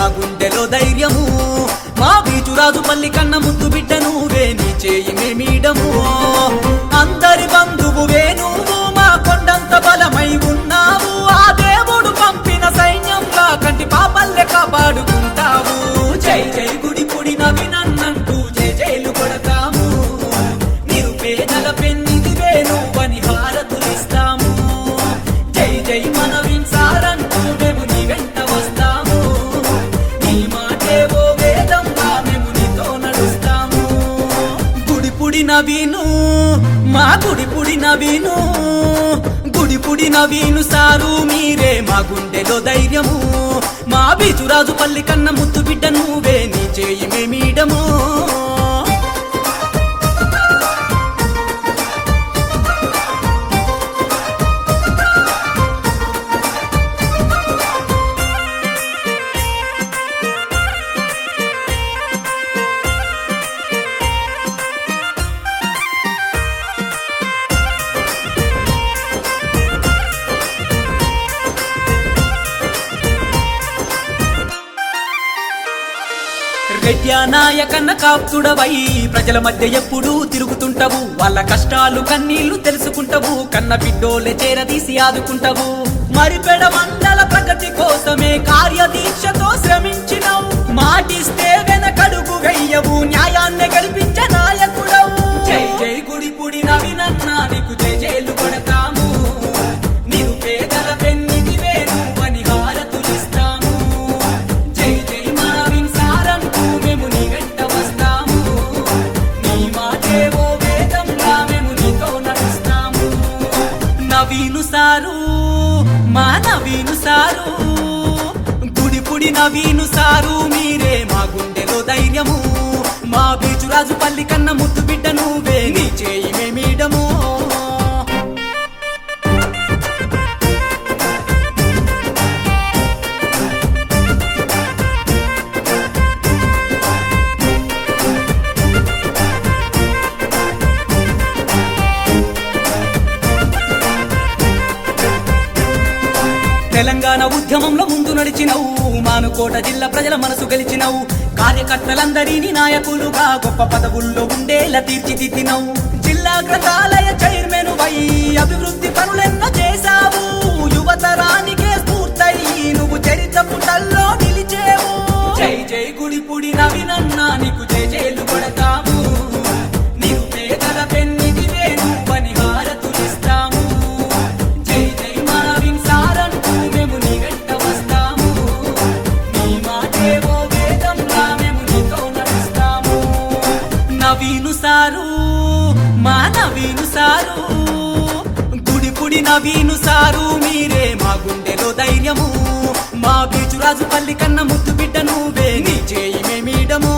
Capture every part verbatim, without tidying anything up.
మా గుండెలో ధైర్యము మా బీచురాజు పల్లి కన్న ముద్దు బిడ్డ నువ్వే నీ చేయి మేమీడము అందరి బంధువువే నువ్వు మా కొండంత బలమై ఉన్నావు ఆ దేవుడు పంపిన సైన్యంగా కంటి పాపల్లె కాపాడుకుంటావు జై జై గుడి పుడి నవినన్నంటూ జై జైలు కొడతాము నిరుపేదల పెన్నిదివే నువ్వని హారతులిస్తాము జై జై మనవిన్ సారంటూ మేము నీ వెంట వస్తాము నీ మాటేవో వేదంగా మేము నీతో నడుస్తాము గుడి పుడి నవీను మా గుడి పుడి నవీను గుడి పుడి నవీను సారు మీరే మా గుండెలో ధైర్యము మా బీచురాజు పల్లి కన్న ముద్దు బిడ్డ నువ్వే నీ చేయి మేమీడము రెడ్యా నాయకన్న కాపుతుడవై ప్రజల మధ్య ఎప్పుడూ తిరుగుతుంటవు వాళ్ళ కష్టాలు కన్నీళ్లు తెలుసుకుంటవు కన్న బిడ్డోలే చేరదీసి ఆదుకుంటవు మరిపెడ మండల ప్రగతి కోసమే కార్యదీక్షతో శ్రమించినవు మాటిస్తే వెనకడుగు వెయ్యవు న్యాయాన్ని గెలిపించే నాయకుడవు జై జై గుడి పుడి నవినన్నా నీకు జై జైలు కొడతాము నిరుపేదల పెన్నిదివే నువ్వని హారతులిస్తాము జై జై మనవిన్ సారంటూ మేము నీ వెంట వస్తాము నీ మాటేవో వేదంగా మేము నీతో నడుస్తాము నవీను సారు మా నవీను సారు గుడి పుడి నవీను సారు మీరే మా గుండెలో ధైర్యము మా బీచురాజు పల్లి కన్న ముద్దు బిడ్డ నువ్వే నీ చేయి మేమీడము తెలంగాణ ఉద్యమంలో ముందు నడిచినవు మానుకోట జిల్లా ప్రజల మనసు గెలిచినవు కార్యకర్తలందరినీ నాయకులుగా గొప్ప పదవుల్లో ఉండేలా తీర్చిదిద్దినవు జిల్లా గ్రంథాలయ చైర్మన్ వై అభివృద్ధి పనులెన్నో చేశావు యువతరానికే స్ఫూర్తయి నువ్వు చరిత్ర పుటల్లో నిలిచేవు జై జై గుడి పుడి నవినన్నా నీకు జై జైలు కొడతాము నిరుపేదల పెన్నిదివే నువ్వని హారతులిస్తాము జై జై మనవిన్ సారంటూ మేము నీ వెంట వస్తాము నీ మాటేవో వేదంగా మేము నీతో నడుస్తాము నవీను సారు మా నవీను సారు గుడి పుడి నవీను సారు మీరే మా గుండెలో ధైర్యము మా బీచురాజు పల్లి కన్న ముద్దు బిడ్డ నువ్వే నీ చేయి మేమీడము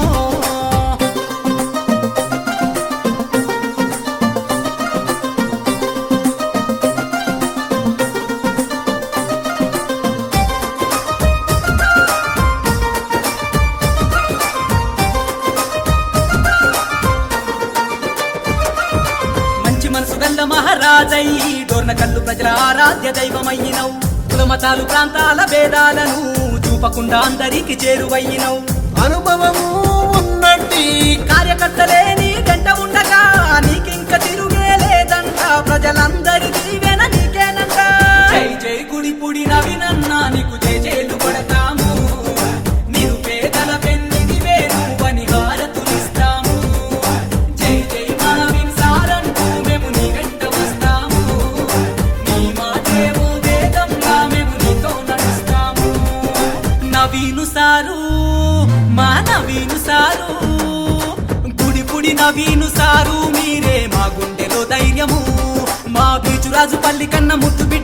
మంచి మనసు గల్ల మహారాజై డోర్న కల్లు ప్రజల ఆరాధ్య దైవమయ్యినవు కులమతాలు ప్రాంతాల భేదాలను చూపకుండా అందరికి చేరువయ్యినవు అనుభవము ఉన్నట్టి కార్యకర్తలే నీ గంట ఉండగా నీకింక తిరుగే లేదంట ప్రజలందరి దీవెన నీకేనంట జై జై గుడి పుడి నవినన్నా నీకు జై జైలు కొడతాము నిరుపేదల పెన్నిదివే నువ్వని హారతులిస్తాము జై జై మనవిన్ సారంటూ మేము నీ వెంట వస్తాము నీ మాటేవో వేదంగా మేము నీతో నడుస్తాము నవీను సారు మా నవీను సారు గుడి పుడి నవీను సారు మీరే మా గుండెలో ధైర్యము మా బీచురాజు పల్లి కన్న ముద్దు